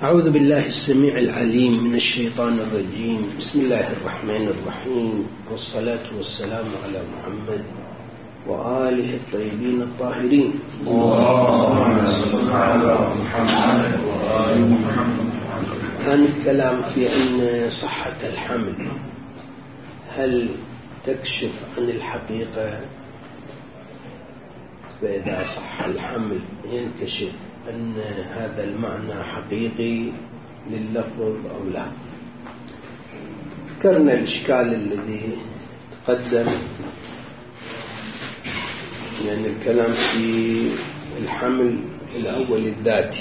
أعوذ بالله السميع العليم من الشيطان الرجيم. بسم الله الرحمن الرحيم، والصلاة والسلام على محمد وآله الطيبين الطاهرين. اللهم صل على محمد وآل محمد. كان الكلام في أن صحة الحمل هل تكشف عن الحقيقة؟ فإذا صح الحمل ينكشف أن هذا المعنى حقيقي لللفظ أو لا. ذكرنا الإشكال الذي تقدم، يعني الكلام في الحمل الأول الذاتي.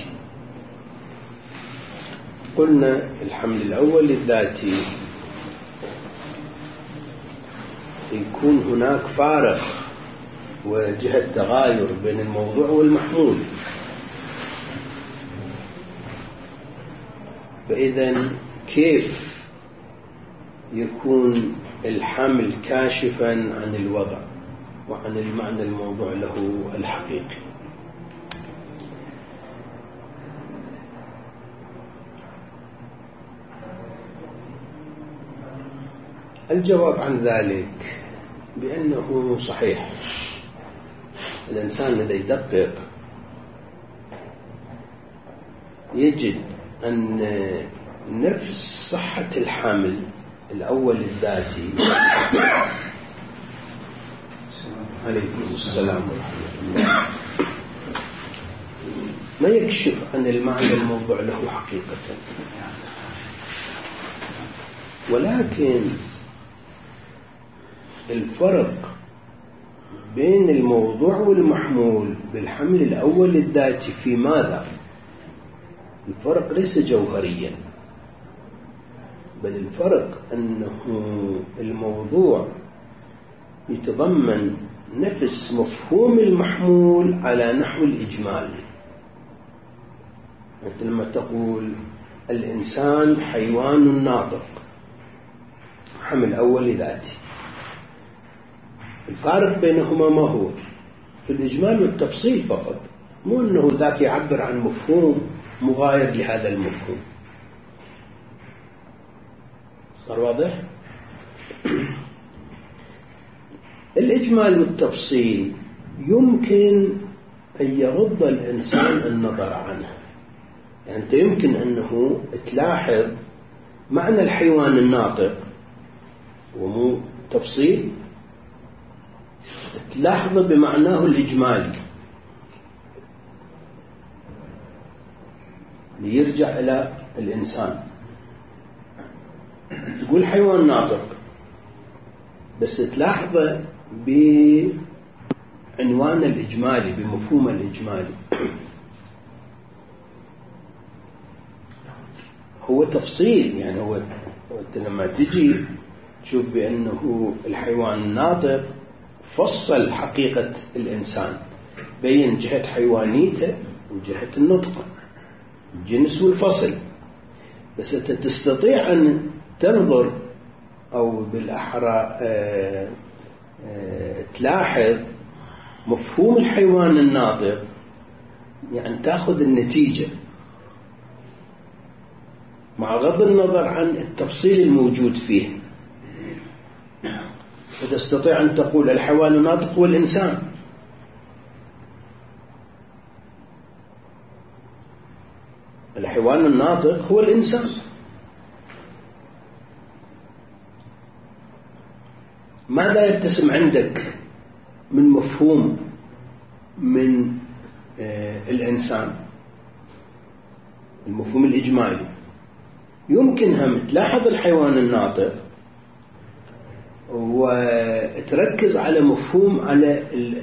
قلنا الحمل الأول الذاتي يكون هناك فارق وجهة تغاير بين الموضوع والمحمول، فإذا كيف يكون الحمل كاشفا عن الوضع وعن المعنى الموضوع له الحقيقي؟ الجواب عن ذلك بأنه صحيح. الإنسان الذي يدقق يجد أن نفس صحة الحمل الأول الذاتي عليكم السلام ورحمة الله ما يكشف عن المعنى الموضوع له حقيقة، ولكن الفرق بين الموضوع والمحمول بالحمل الأول الذاتي في ماذا؟ الفرق ليس جوهريا، بل الفرق أنه الموضوع يتضمن نفس مفهوم المحمول على نحو الإجمال. أنت لما تقول الإنسان حيوان ناطق، حمل أول ذاتي، الفارق بينهما ما هو؟ في الإجمال والتفصيل فقط، مو أنه ذاك يعبر عن مفهوم مغاير لهذا المفهوم. صار واضح؟ الإجمال والتفصيل يمكن أن يغض الإنسان النظر عنه، يعني أنت يمكن أنه تلاحظ معنى الحيوان الناطق ومو تفصيل، تلاحظه بمعناه الإجمالي ليرجع إلى الإنسان. تقول حيوان ناطق بس تلاحظه بعنوان الإجمالي، بمفهوم الإجمالي. هو تفصيل، يعني هو لما تجي تشوف بأنه الحيوان الناطق فصل حقيقة الإنسان، بين جهة حيوانيته وجهة النطق، الجنس والفصل، بس أنت تستطيع أن تنظر أو بالأحرى تلاحظ مفهوم الحيوان الناطق، يعني تأخذ النتيجة مع غض النظر عن التفصيل الموجود فيه، فتستطيع أن تقول الحيوان الناطق هو الإنسان. الحيوان الناطق هو الإنسان. ماذا يرتسم عندك من مفهوم من الإنسان؟ المفهوم الإجمالي. يمكن هم تلاحظ الحيوان الناطق وتركز على مفهوم، على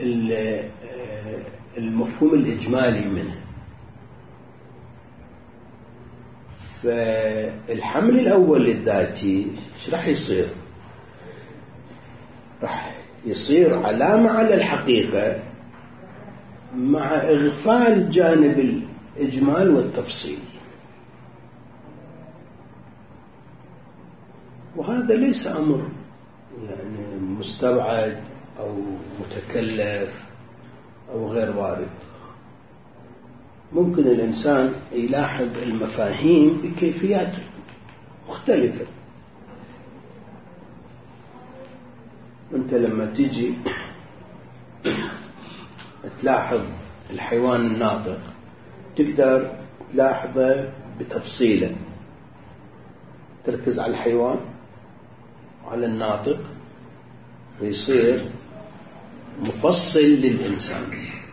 المفهوم الإجمالي منه. فالحمل الأول الذاتي ايش راح يصير؟ راح يصير علامة على الحقيقة مع إغفال جانب الإجمال والتفصيل، وهذا ليس أمر يعني مستبعد أو متكلف أو غير وارد. ممكن الإنسان يلاحظ المفاهيم بكيفيات مختلفة. أنت لما تيجي تلاحظ الحيوان الناطق تقدر تلاحظه بتفصيله، تركز على الحيوان وعلى الناطق ويصير مفصل للإنسان.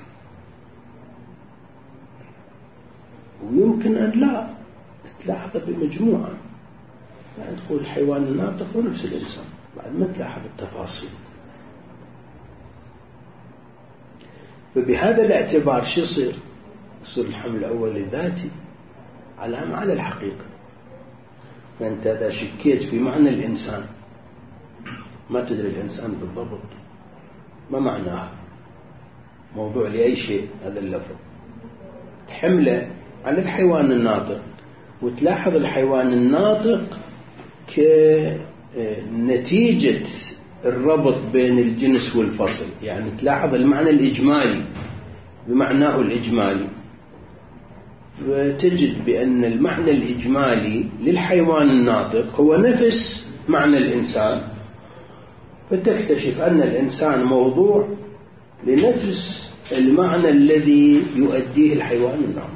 ويمكن أن لا تلاحظه بمجموعة، يعني تقول الحيوان الناطق هو نفس الإنسان بعد ما تلاحظ التفاصيل. فبهذا الاعتبار شو يصير الحمل الأولي الذاتي علامة على الحقيقة. فأنت إذا شكيت في معنى الإنسان ما تدري الإنسان بالضبط ما معناه، موضوع لأي شيء هذا اللفظ، تحمله على الحيوان الناطق وتلاحظ الحيوان الناطق كنتيجة الربط بين الجنس والفصل، يعني تلاحظ المعنى الإجمالي بمعناه الإجمالي، فتجد بأن المعنى الإجمالي للحيوان الناطق هو نفس معنى الإنسان، فتكتشف أن الإنسان موضوع لنفس المعنى الذي يؤديه الحيوان الناطق.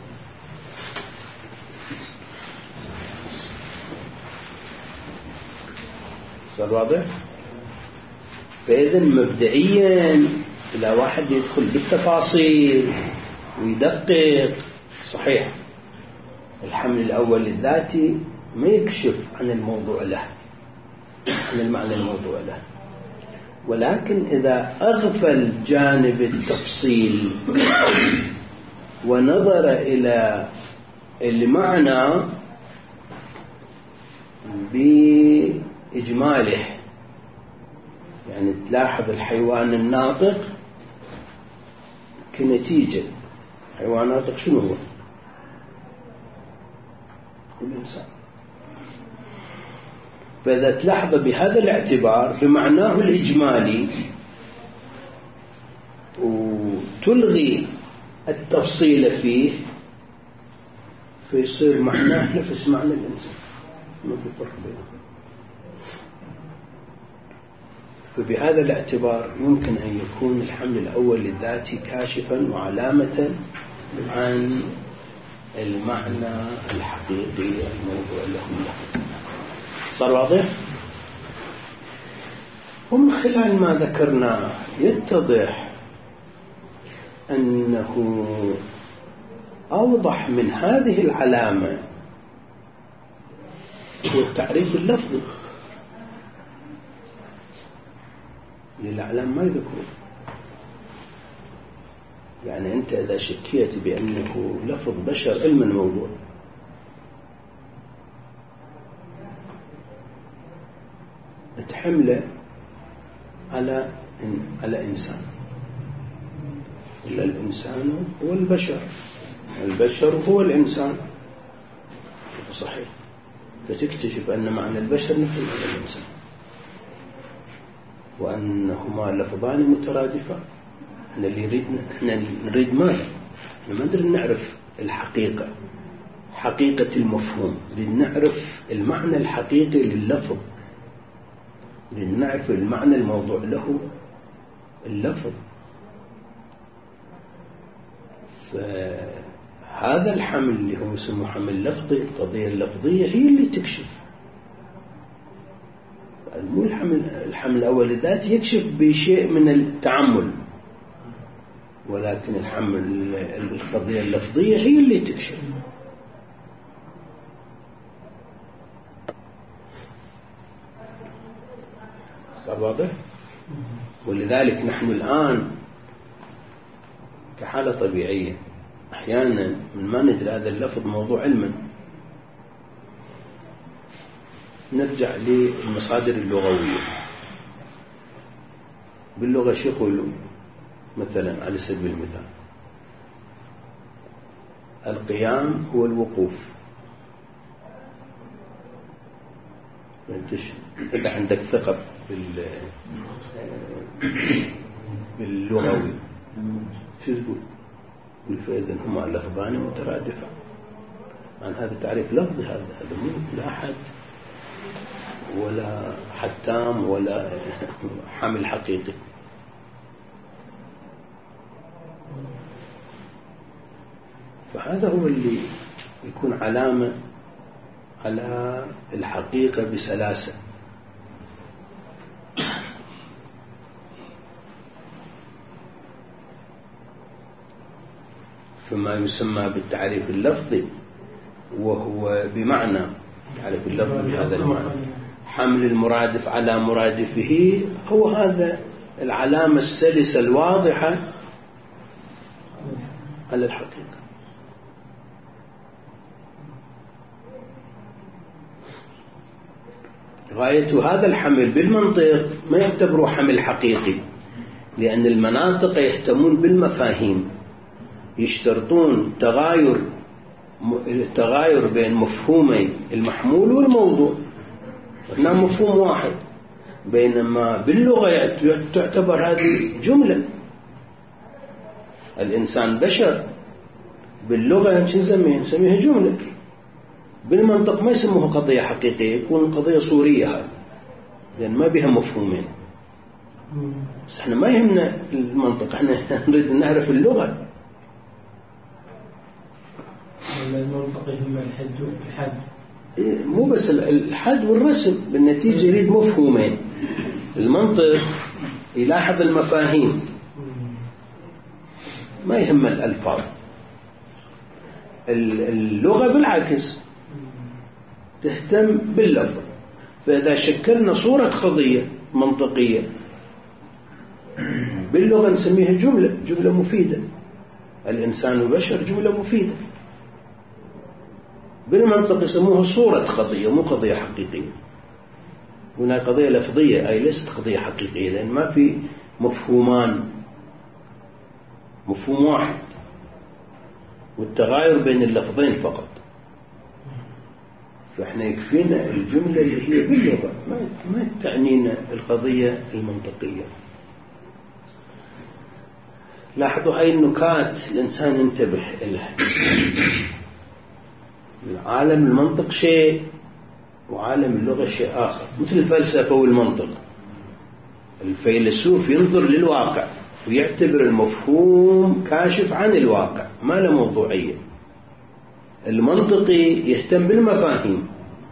صار واضح؟ فإذا مبدئيا إذا واحد يدخل بالتفاصيل ويدقق، صحيح الحمل الأول الذاتي ما يكشف عن الموضوع له، عن المعنى الموضوع له، ولكن إذا أغفل جانب التفصيل ونظر إلى المعنى بإجماله، يعني تلاحظ الحيوان الناطق كنتيجة. حيوان ناطق شنو هو؟ الإنسان. فإذا تلاحظ بهذا الاعتبار بمعناه الإجمالي وتلغي التفصيل فيه، فيصير معناه نفس معنى الإنسان، ما في فرق بينهم. فبهذا الاعتبار يمكن أن يكون الحمل الأول الذاتي كاشفا وعلامة عن المعنى الحقيقي الموضوع له. صار واضح؟ ومن خلال ما ذكرناه يتضح أنه أوضح من هذه العلامة هو التعريف اللفظي. للأعلام ما يذكرون، يعني أنت إذا شكيت بأنه لفظ بشر علم الموضوع، تحمله على إنسان، إلا الإنسان هو البشر، البشر هو الإنسان، صحيح. فتكتشف أن معنى البشر مثل معنى الإنسان، وأنهما لفظان مترادفان. احنا نريد ماذا؟ احنا ما ندري نعرف الحقيقة، حقيقة المفهوم، نريد نعرف المعنى الحقيقي لللفظ، نريد نعرف المعنى الموضوع له اللفظ. فهذا الحمل اللي هو اسمه حمل لفظي، القضية اللفظية هي اللي تكشف. مو الحمل الأول الذاتي يكشف بشيء من التعمل، ولكن القضية اللفظية هي اللي تكشف. صار واضح؟ ولذلك نحن الآن كحالة طبيعية أحيانا من ما ندري هذا اللفظ موضوع علما نرجع للمصادر اللغوية. باللغة شو يقولون؟ مثلا على سبيل المثال القيام هو الوقوف. إذا عندك ثقة باللغوي شو تقول؟ فإذا هما لفظان مترادفان. عن هذا تعريف لفظي، هذا مو لا حد ولا حتام ولا حمل حقيقي. فهذا هو اللي يكون علامة على الحقيقة بسلاسة. فما يسمى بالتعريف اللفظي وهو بمعنى تعريف اللفظ بهذا المعنى حمل المرادف على مرادفه، هو هذا العلامة السلسة الواضحة على الحقيقة. غاية هذا الحمل بالمنطق ما يعتبره حمل حقيقي، لأن المناطق يهتمون بالمفاهيم، يشترطون التغاير بين مفهومي المحمول والموضوع، هنا مفهوم واحد، بينما باللغة تعتبر هذه جملة. الإنسان بشر، باللغة نسميها جملة، بالمنطق ما يسموها قضية حقيقية، يكون قضية صورية هذه، لأن ما بها مفهومين. بس احنا ما يهمنا المنطق، احنا نريد نعرف اللغة. المنطق يهم الحد مو بس الحد والرسم، بالنتيجة يريد مفهومين. المنطق يلاحظ المفاهيم، ما يهم الألفاظ. اللغة بالعكس تهتم باللفظ. فإذا شكلنا صورة قضية منطقية باللغة نسميها جملة مفيدة. الإنسان بشر جملة مفيدة. بالمنطق يسموها صورة قضية، مو قضية حقيقية. هنا قضية لفظية، أي ليست قضية حقيقية، لأن ما في مفهومان، مفهوم واحد، والتغاير بين اللفظين فقط. فإحنا يكفينا الجملة اللي هي باللغة، ما تعنينا القضية المنطقية. لاحظوا هاي النكات الإنسان ينتبه لها. عالم المنطق شيء وعالم اللغة شيء آخر، مثل الفلسفة والمنطق. الفيلسوف ينظر للواقع ويعتبر المفهوم كاشف عن الواقع، ما له موضوعية. المنطقي يهتم بالمفاهيم.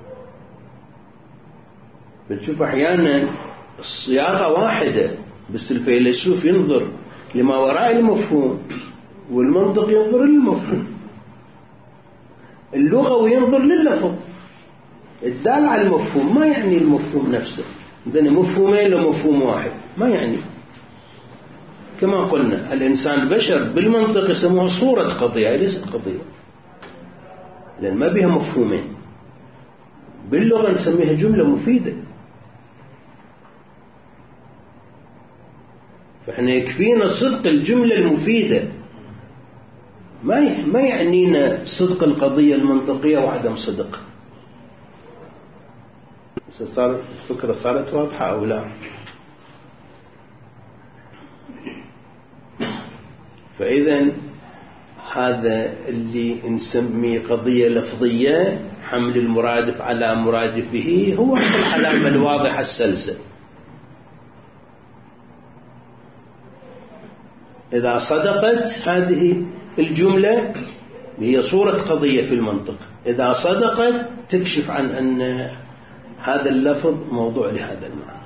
بتشوف أحيانا الصياغة واحدة، بس الفيلسوف ينظر لما وراء المفهوم والمنطق ينظر للمفهوم. اللغوي ينظر لللفظ الدال على المفهوم، ما يعني المفهوم نفسه. عندنا مفهومين لمفهوم واحد، ما يعني. كما قلنا الإنسان بشر، بالمنطق يسموها صورة قضية، هي ليست قضية، لأن ما بها مفهومين. باللغة نسميها جملة مفيدة. فإحنا يكفينا صدق الجملة المفيدة، ما يعنينا صدق القضية المنطقية وعدم صدق. الفكرة صارت واضحة أو لا؟ فإذا هذا اللي نسميه قضية لفظية، حمل المرادف على مرادفه، هو العلامة الواضحة السلسة. إذا صدقت هذه الجملة هي صورة قضية في المنطق، إذا صدقت تكشف عن أن هذا اللفظ موضوع لهذا المعنى.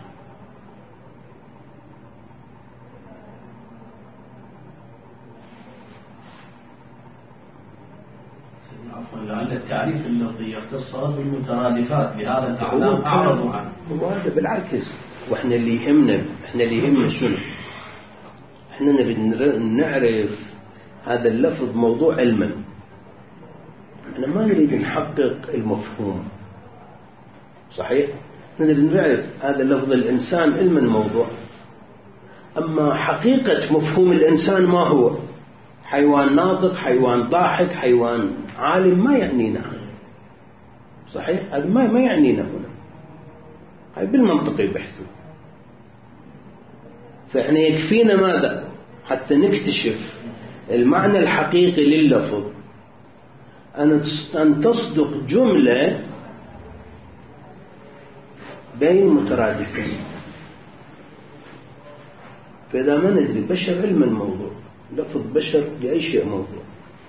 لعل التعريف اللفظي يختص بالمترادفات، بهذا الأعلام أعرضوا عنه. وهذا بالعكس. وإحنا اللي يهمنا شنو؟ إحنا نريد نعرف هذا اللفظ موضوع علما. إحنا ما نريد نحقق المفهوم، صحيح؟ نريد نعرف هذا اللفظ الإنسان علما موضوع. أما حقيقة مفهوم الإنسان ما هو؟ حيوان ناطق، حيوان ضاحك، حيوان عالم، ما يعنينا، صحيح؟ هذا ما يعنينا هنا. هاي بالمنطق يبحثوا. فإحنا يكفينا ماذا؟ حتى نكتشف المعنى الحقيقي لللفظ أن تصدق جملة بين مترادفين. فإذا ما ندري بشر علم الموضوع، لفظ بشر لأي شيء موضوع،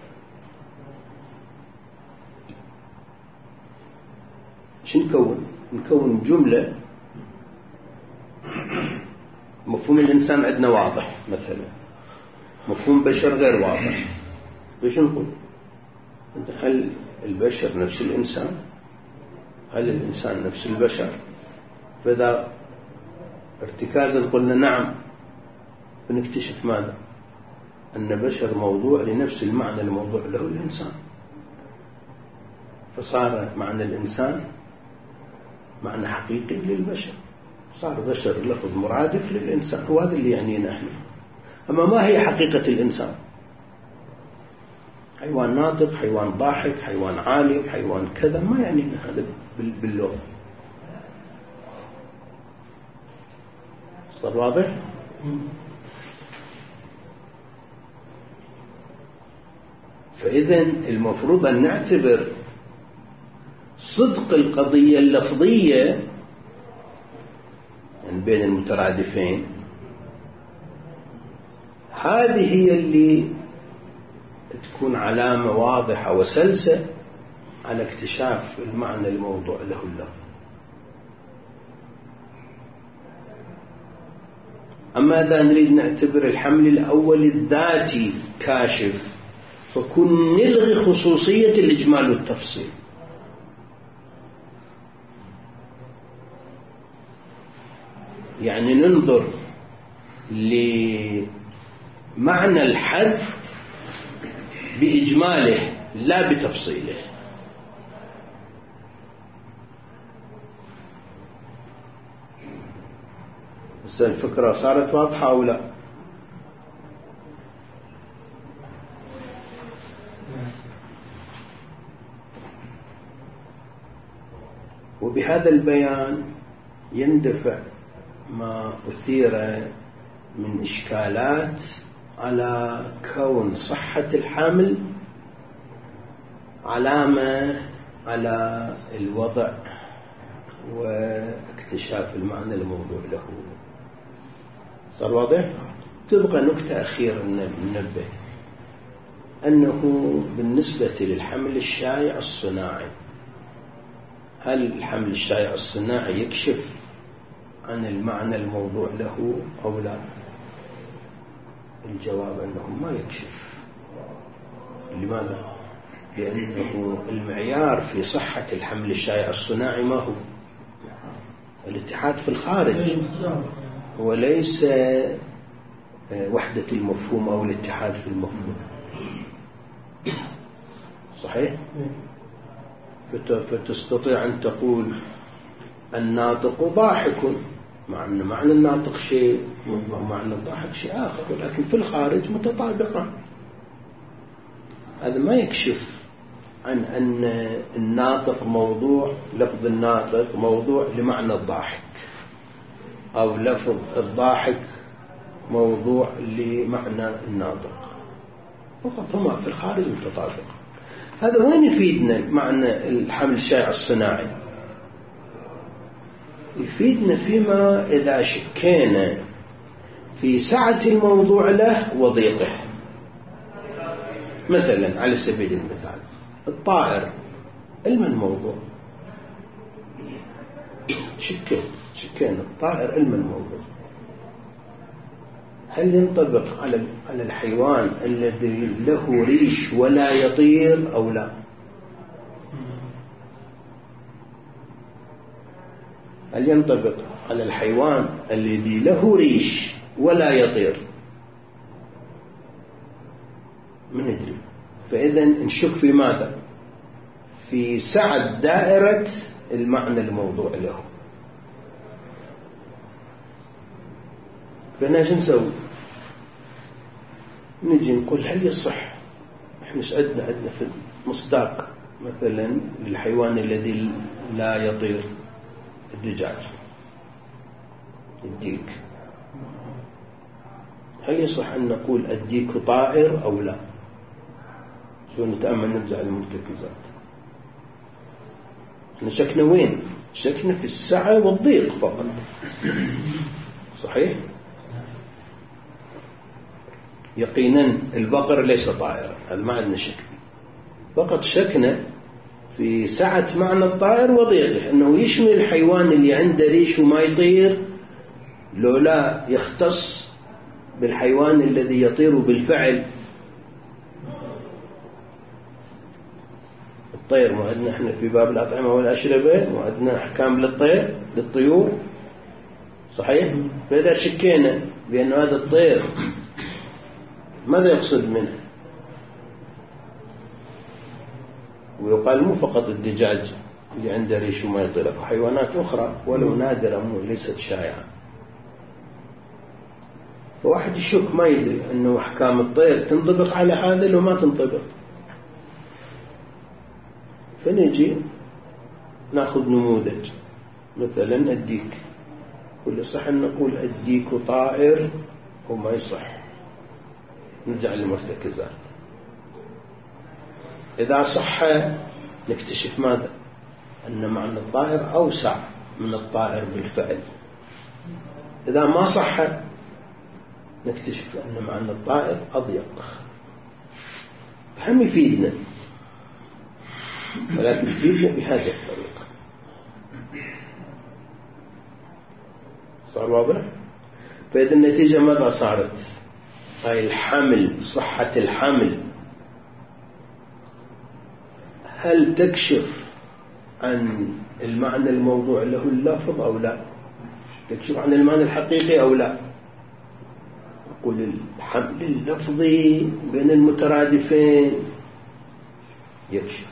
شو نكون جملة. مفهوم الإنسان عندنا واضح مثلا، مفهوم بشر غير واضح. ليش نقول هل البشر نفس الإنسان؟ هل الإنسان نفس البشر؟ فإذا ارتكازا قلنا نعم، فنكتشف ماذا؟ أن بشر موضوع لنفس المعنى الموضوع له الإنسان، فصار معنى الإنسان معنى حقيقي للبشر، صار بشر لفظ مرادف للإنسان. هو هذا اللي يعنينا احنا. أما ما هي حقيقة الإنسان؟ حيوان ناطق، حيوان ضاحك، حيوان عالم، حيوان كذا، ما يعنينا هذا باللغة. صار واضح؟ فإذا المفروض أن نعتبر صدق القضية اللفظية يعني بين المترادفين، هذه هي اللي تكون علامة واضحة وسلسة على اكتشاف المعنى الموضوع له اللفظ. أما إذا نريد نعتبر الحمل الأول الذاتي كاشف، فكن نلغي خصوصية الإجمال والتفصيل. يعني ننظر لمعنى الحد بإجماله لا بتفصيله. بس الفكرة صارت واضحة أو لا؟ وبهذا البيان يندفع ما أثير من إشكالات على كون صحة الحمل علامة على الوضع واكتشاف المعنى الموضوع له. صار واضح؟ تبقى نكتة أخيرة ننبه أنه بالنسبة للحمل الشائع الصناعي، هل الحمل الشائع الصناعي يكشف عن المعنى الموضوع له أو لا؟ الجواب أنه ما يكشف. لماذا؟ لأنه المعيار في صحة الحمل الشائع الصناعي ما هو؟ الاتحاد في الخارج، وليس وحدة المفهوم أو الاتحاد في المفهوم. صحيح؟ فتستطيع أن تقول الناطق ضاحك، مع أن معنى الناطق شيء ومعنى الضاحك شيء آخر، ولكن في الخارج متطابقان. هذا ما يكشف عن أن الناطق موضوع، لفظ الناطق موضوع لمعنى الضاحك، أو لفظ الضاحك موضوع لمعنى الناطق، فقط هما في الخارج متطابقان. هذا وين يفيدنا معنى الحمل الشائع الصناعي؟ يفيدنا فيما إذا شكينا في سعة الموضوع له وضيقه. مثلا على سبيل المثال الطائر، علم الموضوع، شكينا الطائر علم الموضوع، هل ينطبق على الحيوان الذي له ريش ولا يطير أو لا؟ هل ينطبق على الحيوان الذي له ريش ولا يطير؟ ما ندري. فإذا نشك في ماذا؟ في سعة دائرة المعنى الموضوع له. فإحنا شو نسوي؟ نجي نقول هل يصح؟ إحنا عندنا في مصداق مثلا للحيوان الذي لا يطير، الدجاج، الديك، هل يصح أن نقول الديك طائر أو لا؟ شو نتأمل نرجع للمرتكزات. احنا شكنا وين؟ شكنا في السعة والضيق فقط، صحيح؟ يقينا البقر ليس طائرا، هذا ما عندنا شك، فقط شكنا في سعة معنى الطائر وضيقه، أنه يشمل الحيوان اللي عنده ريش وما يطير، لو لا يختص بالحيوان الذي يطير بالفعل. الطير مو عندنا احنا في باب الأطعمة والأشربة، مو عندنا أحكام للطيور، صحيح؟ فإذا شكينا بأن هذا الطير ماذا يقصد منه؟ ويقال مو فقط الدجاج اللي عنده ريش وما يطير، حيوانات أخرى ولو نادرة مو ليست شائعة. فواحد يشك ما يدري أنه أحكام الطير تنطبق على هذا لو ما تنطبق. فنجي ناخذ نموذج، مثلا الديك، كل صح نقول الديك طائر وما يصح، نرجع للمرتكزات. إذا صح نكتشف ماذا؟ أن معنى الطائر أوسع من الطائر بالفعل. إذا ما صح نكتشف أن معنى الطائر أضيق. فهم يفيدنا، ولكن يفيدنا بهذه الطريقة. صار واضح؟ فإذا النتيجة ماذا صارت؟ هاي الحمل، صحة الحمل هل تكشف عن المعنى الموضوع له اللفظ أو لا؟ تكشف عن المعنى الحقيقي أو لا؟ نقول الحمل اللفظي بين المترادفين يكشف.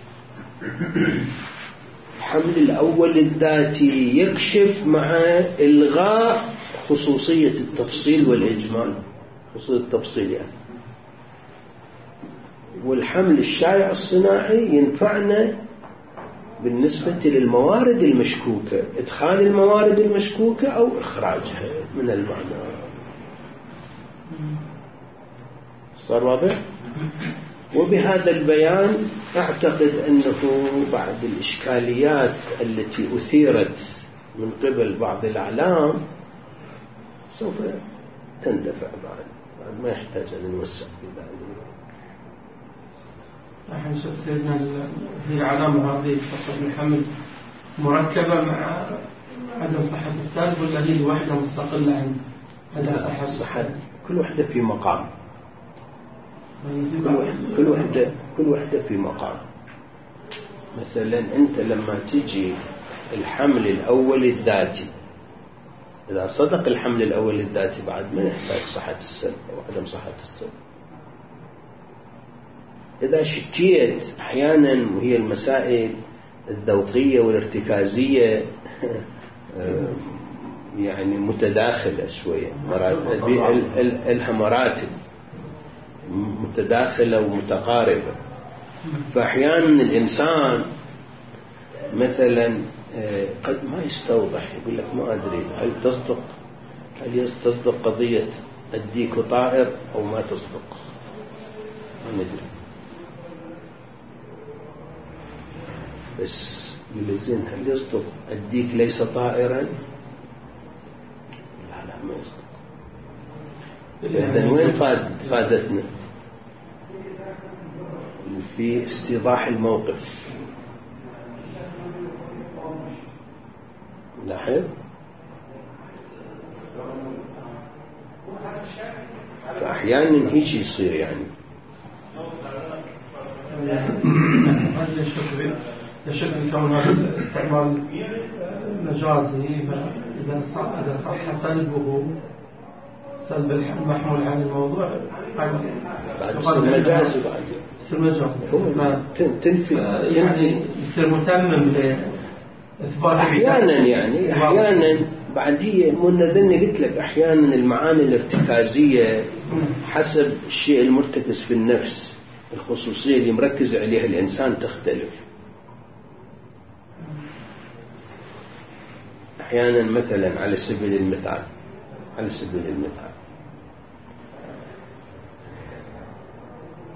الحمل الأول الذاتي يكشف مع إلغاء خصوصية التفصيل والإجمال، خصوصية التفصيل يعني. والحمل الشائع الصناعي ينفعنا بالنسبة للموارد المشكوكة، إدخال الموارد المشكوكة أو إخراجها من المعنى. صار واضح؟ وبهذا البيان أعتقد أنه بعد الإشكاليات التي أثيرت من قبل بعض الأعلام سوف تندفع بعد ما يحتاج أن نوسع في ذلك. نحن نشوف سيدنا هي العلامة هذه فقط الحمل مركبة مع عدم صحة السلب، ولا هي الوحدة مستقلة عن عدم صحة السلب؟ كل وحدة في مقام، كل وحدة في مقام. مثلا أنت لما تجي الحمل الأول الذاتي، إذا صدق الحمل الأول الذاتي بعد ما يحتاج صحة السلب أو عدم صحة السلب. إذا شكيت أحيانا، وهي المسائل الذوقية والارتكازية يعني متداخلة شوية، لها مراتب متداخلة ومتقاربة. فأحيانا الإنسان مثلا قد ما يستوضح، يقول لك ما أدري هل تصدق قضية الديك طائر أو ما تصدق، ما ندري. بس يلزم هل يصدق الديك ليس طائرا؟ لا ما يصدق. إذن وين فادتنا في استيضاح الموقف؟ لاحظ، فأحيانا هيك يصير يعني هذا يشك كون هذا الاستعمال مجازي، فإذا صح سلبه، سلب المحمول عن الموضوع بعد يصير مجازي، بعد يصير مجازي، تنفي يعني يصير متمم لإثبات أحيانا يعني أحيانا بعد. هي منذني قلت لك أحيانا المعاني الارتكازية حسب الشيء المرتكز في النفس، الخصوصية اللي مركز عليها الإنسان تختلف. أحيانا مثلا على سبيل المثال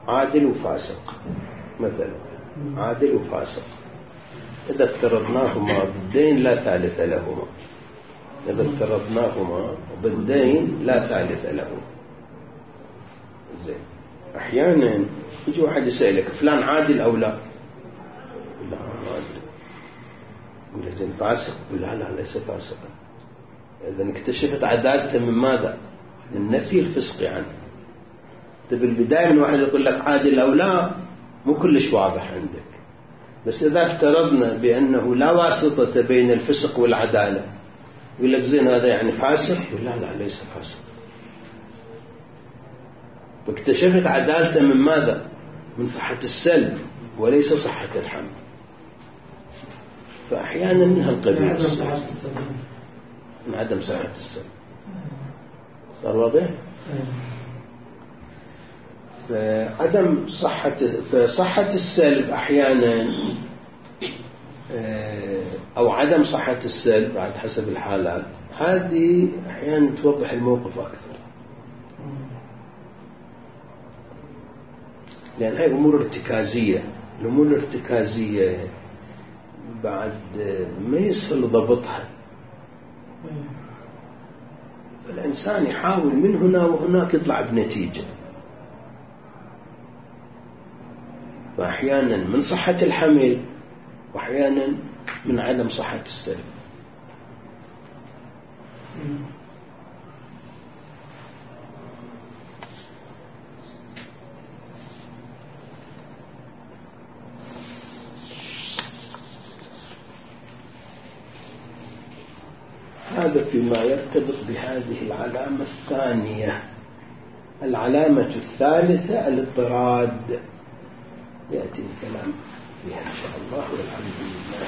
عادل وفاسق مثلا، عادل وفاسق إذا افترضناهما ضدين لا ثالث لهما، إذا افترضناهما ضدين لا ثالث لهما. زين، أحيانا يجي واحد يسألك فلان عادل أو لا؟ لا عادل. يقول زين فاسق؟ يقول لا ليس فاسقا. إذا اكتشفت عدالته من ماذا؟ من نفي الفسق عنه. بالبداية من واحد يقول لك عادل أو لا مو كلش واضح عندك، بس إذا افترضنا بأنه لا واسطة بين الفسق والعدالة يقول لك زين هذا يعني فاسق؟ يقول لا ليس فاسق. فاكتشفت عدالته من ماذا؟ من صحة السلب وليس صحة الحمل. فأحيانا من هالقبيل من عدم صحة السلب. صار واضح؟ فعدم صحة السلب أحيانا أو عدم صحة السلب على حسب الحالات، هذه أحيانا توضح الموقف أكثر، لأن هاي أمور ارتكازية. الأمور الارتكازية بعد ما يسهل ضبطها، الإنسان يحاول من هنا وهناك يطلع بنتيجة. فأحيانا من صحة الحمل وأحيانا من عدم صحة السلب. هذا فيما يرتبط بهذه العلامة الثانية. العلامة الثالثة الاضطراد، يأتي الكلام فيها إن شاء الله، والحمد لله.